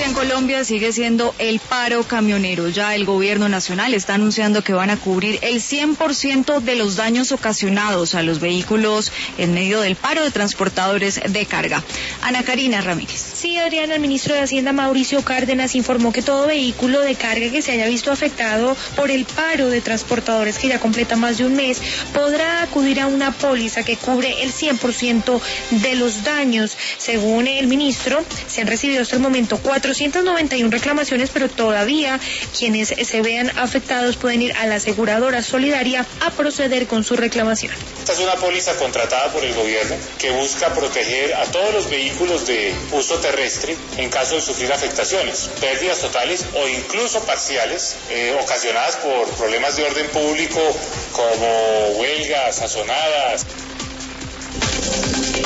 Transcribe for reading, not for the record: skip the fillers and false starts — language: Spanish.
en Colombia sigue siendo el paro camionero. Ya el gobierno nacional está anunciando que van a cubrir el 100% de los daños ocasionados a los vehículos en medio del paro de transportadores de carga. Ana Karina Ramírez. Sí, Adriana, el ministro de Hacienda Mauricio Cárdenas informó que todo vehículo de carga que se haya visto afectado por el paro de transportadores que ya completa más de un mes podrá acudir a una póliza que cubre el 100% de los daños. Según el ministro, se han recibido hasta el momento 491 reclamaciones, pero todavía quienes se vean afectados pueden ir a la aseguradora solidaria a proceder con su reclamación. Esta es una póliza contratada por el gobierno que busca proteger a todos los vehículos de uso terrestre en caso de sufrir afectaciones, pérdidas totales o incluso parciales ocasionadas por problemas de orden público como huelgas, sazonadas.